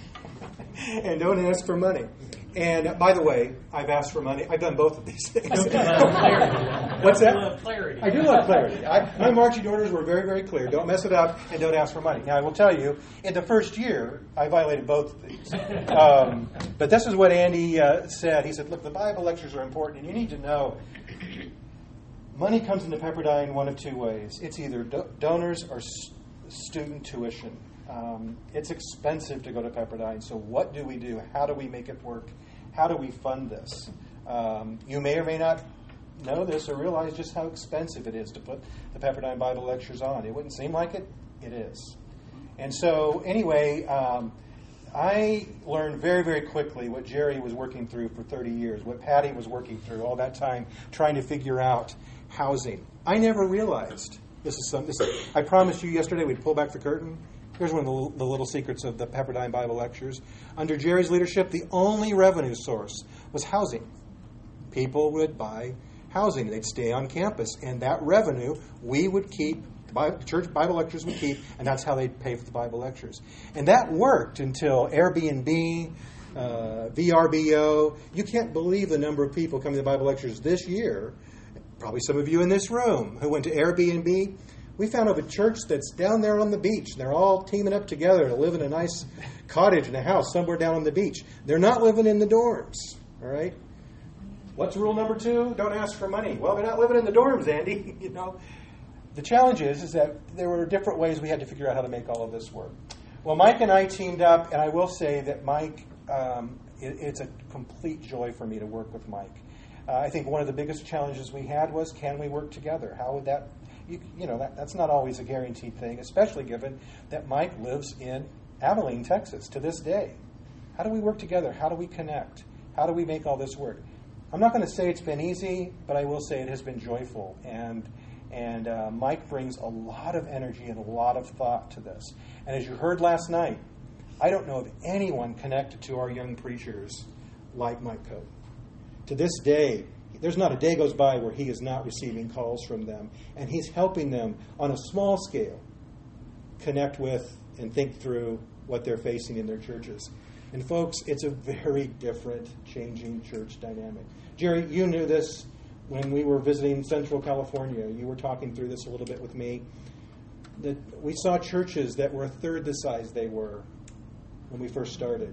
and don't ask for money. And by the way, I've asked for money. I've done both of these things. What's that? I love clarity. I do love clarity. My marching orders were very, very clear. Don't mess it up and don't ask for money. Now, I will tell you, in the first year, I violated both of these. But this is what Andy said. He said, look, the Bible lectures are important, and you need to know money comes into Pepperdine one of two ways. It's either donors or student tuition. It's expensive to go to Pepperdine, so what do we do? How do we make it work? How do we fund this? You may or may not know this or realize just how expensive it is to put the Pepperdine Bible lectures on. It wouldn't seem like it. It is. And so, anyway, I learned very, very quickly what Jerry was working through for 30 years, what Patty was working through all that time trying to figure out housing. I never realized I promised you yesterday we'd pull back the curtain. Here's one of the little secrets of the Pepperdine Bible lectures. Under Jerry's leadership, the only revenue source was housing. People would buy housing. They'd stay on campus. And that revenue we would keep, church Bible lectures would keep, and that's how they'd pay for the Bible lectures. And that worked until Airbnb, VRBO. You can't believe the number of people coming to Bible lectures this year, probably some of you in this room, who went to Airbnb. We found of a church that's down there on the beach. They're all teaming up together to live in a nice cottage in a house somewhere down on the beach. They're not living in the dorms, all right? What's rule number 2? Don't ask for money. Well, they're not living in the dorms, Andy. The challenge is that there were different ways we had to figure out how to make all of this work. Well, Mike and I teamed up, and I will say that Mike, it's a complete joy for me to work with Mike. I think one of the biggest challenges we had was, can we work together? How would that... that's not always a guaranteed thing, especially given that Mike lives in Abilene, Texas, to this day. How do we work together? How do we connect? How do we make all this work? I'm not going to say it's been easy, but I will say it has been joyful. And Mike brings a lot of energy and a lot of thought to this. And as you heard last night, I don't know of anyone connected to our young preachers like Mike Cope. To this day, there's not a day goes by where he is not receiving calls from them. And he's helping them on a small scale connect with and think through what they're facing in their churches. And folks, it's a very different, changing church dynamic. Jerry, you knew this when we were visiting Central California. You were talking through this a little bit with me. That we saw churches that were a third the size they were when we first started.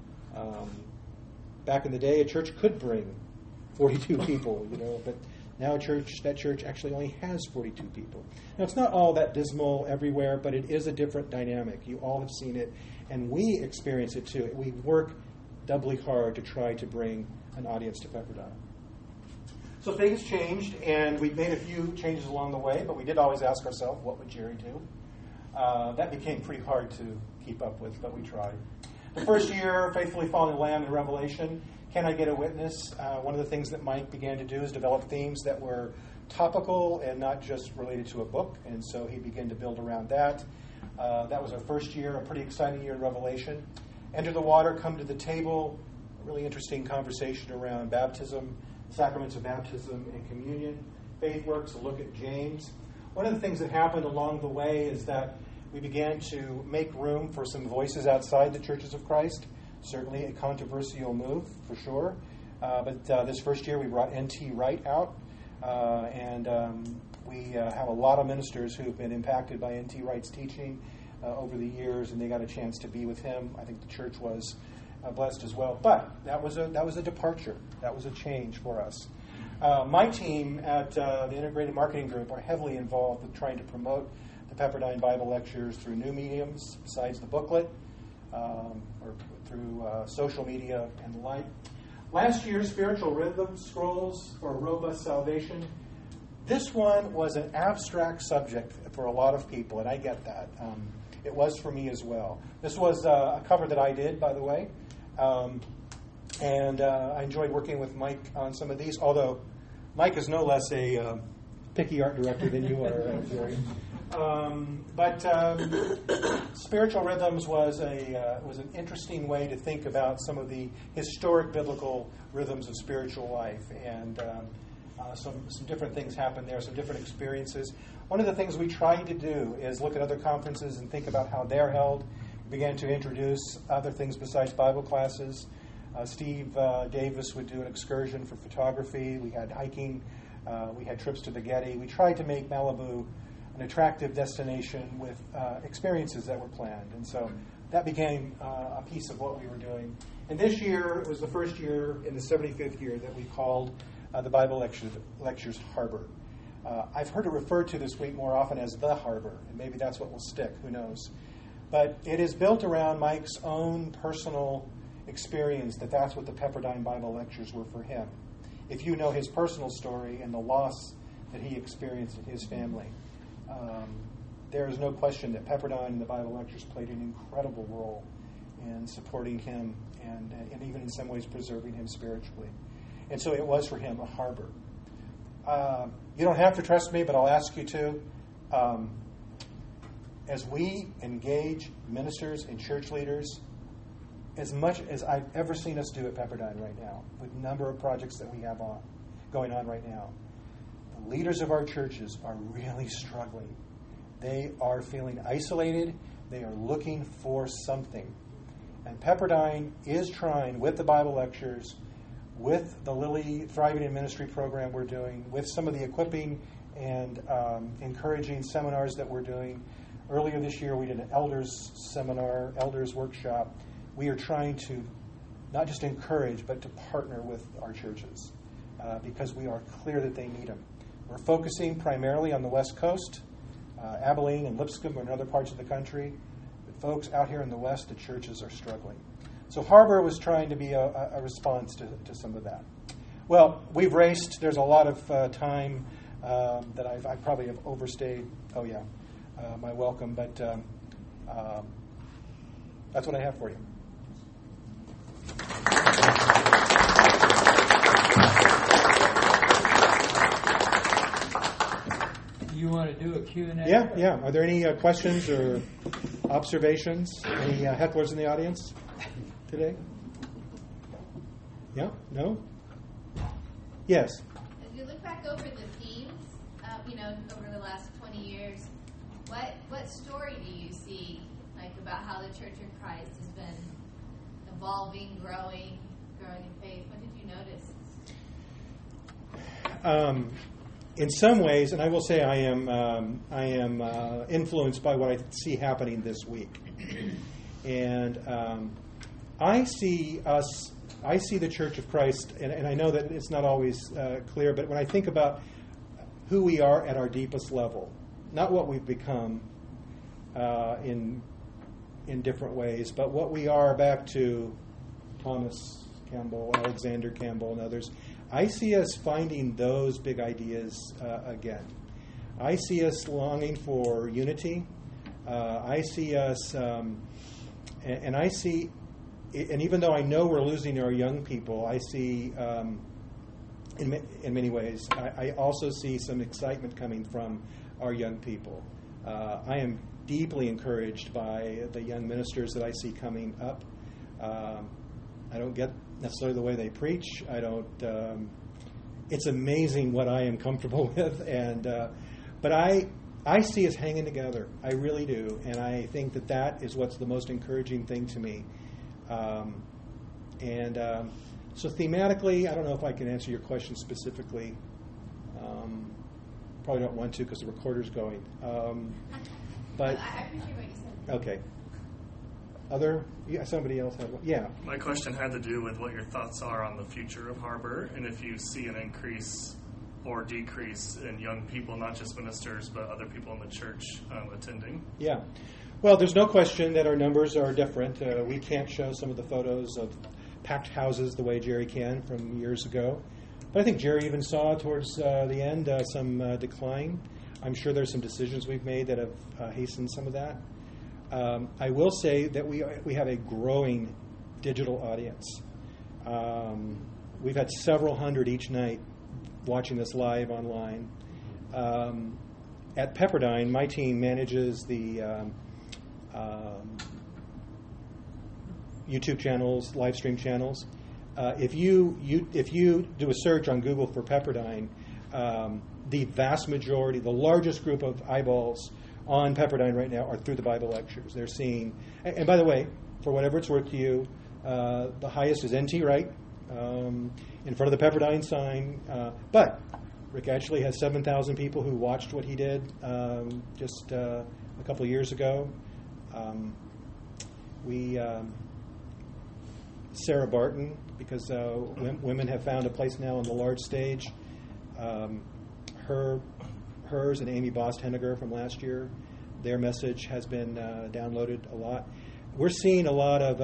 Back in the day, a church could bring 42 people, but now that church actually only has 42 people. Now, it's not all that dismal everywhere, but it is a different dynamic. You all have seen it, and we experience it too. We work doubly hard to try to bring an audience to Pepperdine. So things changed, and we made a few changes along the way, but we did always ask ourselves, what would Jerry do? That became pretty hard to keep up with, but we tried. The first year, faithfully following the Lamb in Revelation. Can I get a witness? One of the things that Mike began to do is develop themes that were topical and not just related to a book, and so he began to build around that. That was our first year, a pretty exciting year in Revelation. Enter the Water, Come to the Table, a really interesting conversation around baptism, sacraments of baptism and communion. Faith Works, a look at James. One of the things that happened along the way is that we began to make room for some voices outside the Churches of Christ. Certainly a controversial move, for sure. But this first year we brought N.T. Wright out. We have a lot of ministers who have been impacted by N.T. Wright's teaching over the years, and they got a chance to be with him. I think the church was blessed as well. But that was a departure. That was a change for us. My team at the Integrated Marketing Group are heavily involved with trying to promote the Pepperdine Bible Lectures through new mediums besides the booklet, or through social media and the like. Last year, Spiritual Rhythm Scrolls for Robust Salvation. This one was an abstract subject for a lot of people, and I get that. It was for me as well. This was a cover that I did, by the way. I enjoyed working with Mike on some of these, although Mike is no less a picky art director than you are, Jerry. Spiritual Rhythms was an interesting way to think about some of the historic biblical rhythms of spiritual life, and some different things happened there, some different experiences. One of the things we tried to do is look at other conferences and think about how they're held. We began to introduce other things besides Bible classes. Steve Davis would do an excursion for photography. We had hiking. We had trips to the Getty. We tried to make Malibu an attractive destination with experiences that were planned. And so that became a piece of what we were doing. And this year, it was the first year in the 75th year that we called the Bible Lectures Harbor. I've heard it referred to this week more often as the Harbor, and maybe that's what will stick, who knows. But it is built around Mike's own personal experience that's what the Pepperdine Bible Lectures were for him. If you know his personal story and the loss that he experienced in his family, there is no question that Pepperdine and the Bible Lectures played an incredible role in supporting him and even in some ways preserving him spiritually. And so it was for him a harbor. You don't have to trust me, but I'll ask you to. As we engage ministers and church leaders, as much as I've ever seen us do at Pepperdine right now, with the number of projects that we have going on right now, the leaders of our churches are really struggling. They are feeling isolated. They are looking for something. And Pepperdine is trying, with the Bible Lectures, with the Lily Thriving in Ministry program we're doing, with some of the equipping and encouraging seminars that we're doing. Earlier this year, we did an elders seminar, elders workshop. We are trying to not just encourage, but to partner with our churches because we are clear that they need them. We're focusing primarily on the West Coast, Abilene and Lipscomb and other parts of the country. But folks out here in the West, the churches are struggling. So Harbor was trying to be a response to some of that. Well, we've raced. There's a lot of time that I probably have overstayed. Oh, yeah, my welcome. But that's what I have for you. You want to do a Q&A? Yeah. Are there any questions or observations? Any hecklers in the audience today? Yeah? No? Yes? As you look back over the themes, over the last 20 years, what story do you see, about how the Church of Christ has been evolving, growing in faith? What did you notice? In some ways, and I will say I am influenced by what I see happening this week. And I see the Church of Christ, and I know that it's not always clear, but when I think about who we are at our deepest level, not what we've become in different ways, but what we are back to Thomas Campbell, Alexander Campbell, and others. I see us finding those big ideas again. I see us longing for unity. I see us, and I see, and even though I know we're losing our young people, I see, in many ways, I also see some excitement coming from our young people. I am deeply encouraged by the young ministers that I see coming up. I don't get necessarily the way they preach. I don't. It's amazing what I am comfortable with, but I see us hanging together. I really do, and I think that is what's the most encouraging thing to me. So thematically, I don't know if I can answer your question specifically. Probably don't want to because the recorder's going. But I appreciate what you said. Okay. Somebody else had one? Yeah. My question had to do with what your thoughts are on the future of Harbor, and if you see an increase or decrease in young people, not just ministers, but other people in the church attending. Yeah. Well, there's no question that our numbers are different. We can't show some of the photos of packed houses the way Jerry can from years ago. But I think Jerry even saw towards the end some decline. I'm sure there's some decisions we've made that have hastened some of that. I will say that we have a growing digital audience. We've had several hundred each night watching this live online. At Pepperdine, my team manages the YouTube channels, live stream channels. If you do a search on Google for Pepperdine, the vast majority, the largest group of eyeballs on Pepperdine right now are through the Bible lectures. They're seeing, and by the way, for whatever it's worth to you, the highest is NT Wright in front of the Pepperdine sign. But Rick actually has 7,000 people who watched what he did just a couple of years ago. Sarah Barton, because women have found a place now on the large stage. Hers and Amy Bost-Henniger from last year, their message has been downloaded a lot. We're seeing a lot of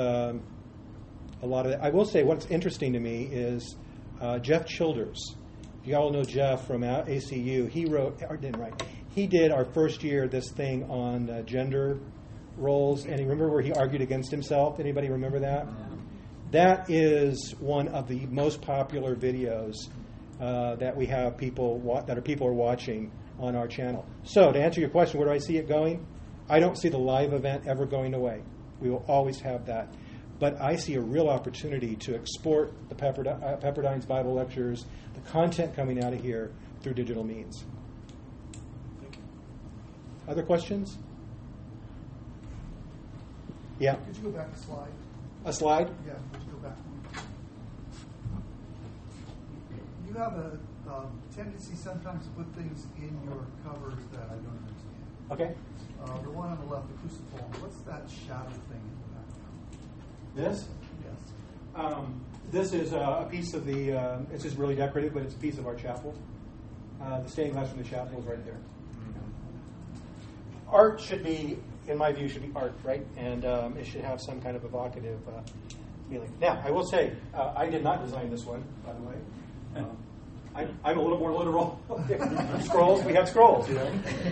I will say what's interesting to me is Jeff Childers. You all know Jeff from ACU. He did our first year this thing on gender roles, and you remember where he argued against himself? Anybody remember that? That is one of the most popular videos that we have people are watching on our channel. So to answer your question, where do I see it going? I don't see the live event ever going away. We will always have that. But I see a real opportunity to export the Pepperdine's Bible lectures, the content coming out of here through digital means. Thank you. Other questions? Yeah. Could you go back a slide? A slide? Yeah, could you go back one? You have a tendency sometimes to put things in your covers that I don't understand. Okay. The one on the left, the cruciform, what's that shadow thing in the background? This? Yes. This is a piece of the, it's just really decorative, but it's a piece of our chapel. The stained glass from the chapel is right there. Art should be, in my view, should be art, right? And it should have some kind of evocative feeling. Now, I will say, I did not design this one, by the way. I'm a little more literal. Scrolls, we have scrolls, you know.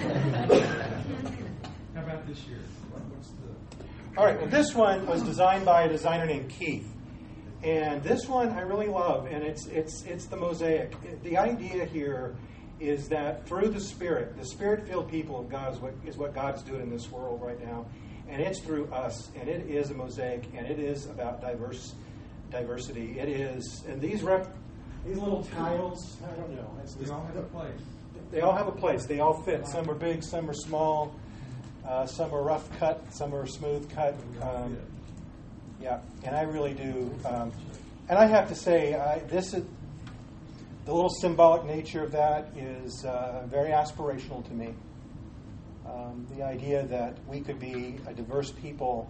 How about this year? All right, well, this one was designed by a designer named Keith. And this one I really love, and it's the mosaic. The idea here is that through the Spirit-filled people of God is what God's doing in this world right now. And it's through us, and it is a mosaic, and it is about diversity. It is, and these little tiles, I don't know. They all have a place. They all have a place. They all fit. Some are big, some are small, some are rough cut, some are smooth cut. Yeah, and I really do. And I have to say, the little symbolic nature of that is very aspirational to me. The idea that we could be a diverse people,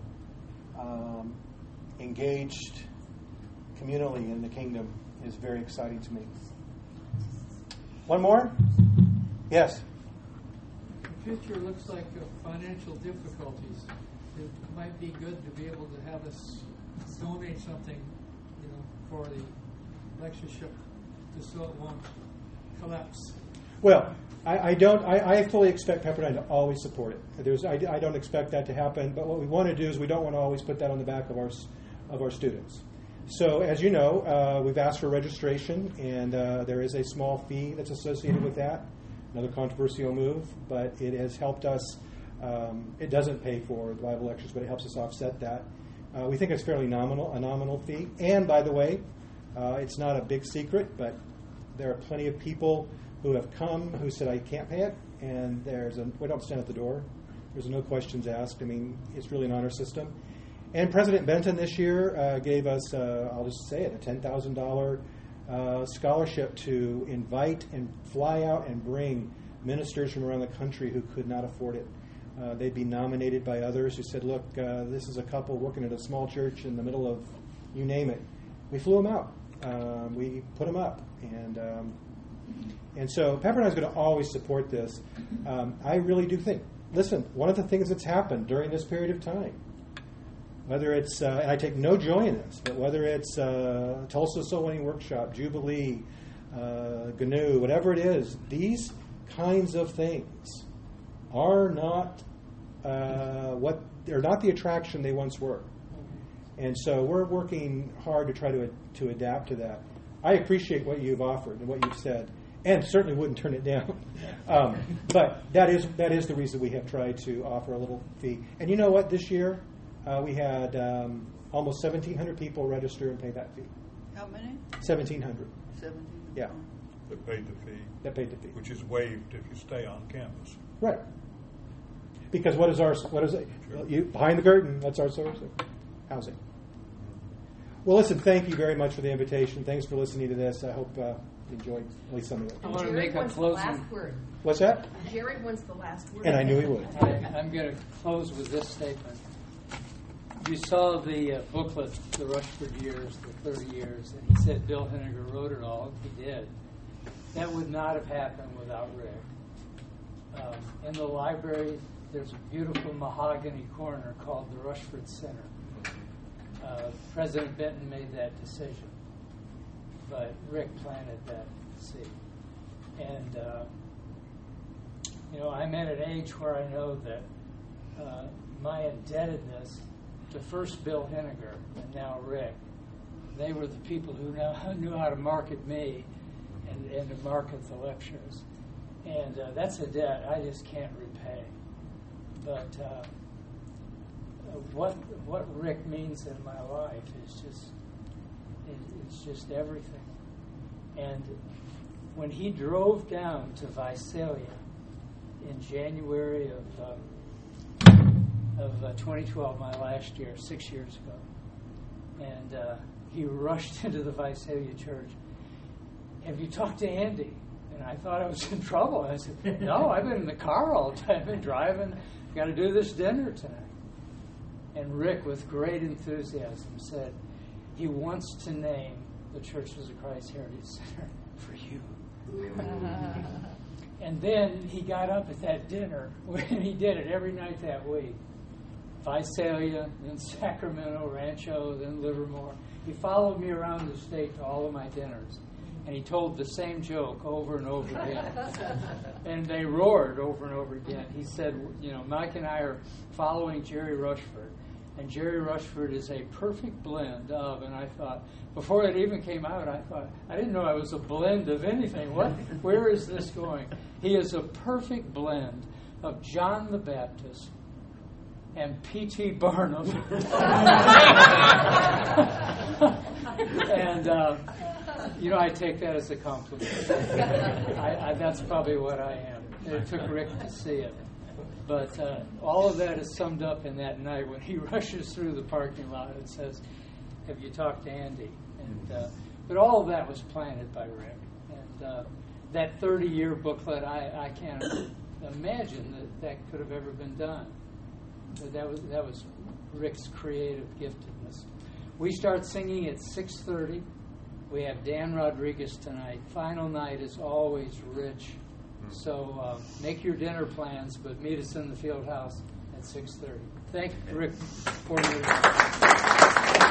engaged communally in the kingdom, is very exciting to me. One more? Yes. The future looks like financial difficulties. It might be good to be able to have us donate something, for the lectureship just so it won't collapse? Well, I fully expect Pepperdine to always support it. I don't expect that to happen, but what we want to do is we don't want to always put that on the back of our students. So, as you know, we've asked for registration, and there is a small fee that's associated with that. Another controversial move, but it has helped us. It doesn't pay for the Bible lectures, but it helps us offset that. We think it's fairly a nominal fee. And by the way, it's not a big secret, but there are plenty of people who have come who said, I can't pay it, and we don't stand at the door. There's no questions asked. I mean, it's really an honor system. And President Benton this year gave us, I'll just say it, a $10,000 scholarship to invite and fly out and bring ministers from around the country who could not afford it. They'd be nominated by others who said, look, this is a couple working at a small church in the middle of, you name it. We flew them out. We put them up. And so Pepperdine's going to always support this. I really do think, listen, one of the things that's happened during this period of time, whether it's, and I take no joy in this, but whether it's Tulsa Soul Winning Workshop, Jubilee, GNU, whatever it is, these kinds of things are not they're not the attraction they once were. And so we're working hard to try to adapt to that. I appreciate what you've offered and what you've said, and certainly wouldn't turn it down. But that is the reason we have tried to offer a little fee. And you know what? This year we had almost 1,700 people register and pay that fee. How many? 1,700. 17? Yeah. That paid the fee. That paid the fee. Which is waived if you stay on campus. Right. Because what is it? Sure. Behind the curtain, what's our source of housing? Well, listen, thank you very much for the invitation. Thanks for listening to this. I hope you enjoyed at least some of it. I want to make a closing. Last word. What's that? Jared wants the last word. And I knew he would. I'm going to close with this statement. You saw the booklet, The Rushford Years, the 30 years, and he said Bill Henniger wrote it all. He did. That would not have happened without Rick. In the library, there's a beautiful mahogany corner called the Rushford Center. President Benton made that decision, but Rick planted that seed. And, I'm at an age where I know that my indebtedness to first Bill Henniger and now Rick, they were the people who knew how to market me and to market the lectures. And that's a debt I just can't repay. But what Rick means in my life is just everything. And when he drove down to Visalia in January of 2012, my last year, 6 years ago, and he rushed into the Visalia church. Have you talked to Andy? And I thought I was in trouble. I said, no, I've been in the car all the time. I've been driving. Got to do this dinner tonight. And Rick, with great enthusiasm, said he wants to name the Churches of Christ Heritage Center for you. And then he got up at that dinner, and he did it every night that week. Visalia, then Sacramento, Rancho, then Livermore. He followed me around the state to all of my dinners. And he told the same joke over and over again. And they roared over and over again. He said, Mike and I are following Jerry Rushford. And Jerry Rushford is a perfect blend of, and I thought, before it even came out, I didn't know I was a blend of anything. Where is this going? He is a perfect blend of John the Baptist and P.T. Barnum. And, I take that as a compliment. That's probably what I am. It took Rick to see it. But all of that is summed up in that night when he rushes through the parking lot and says, have you talked to Andy? And but all of that was planted by Rick. And that 30-year booklet, I can't imagine that could have ever been done. But that was Rick's creative giftedness. We start singing at 6:30. We have Dan Rodriguez tonight. Final night is always rich. So make your dinner plans, but meet us in the field house at 6:30. Thank you, Rick, for your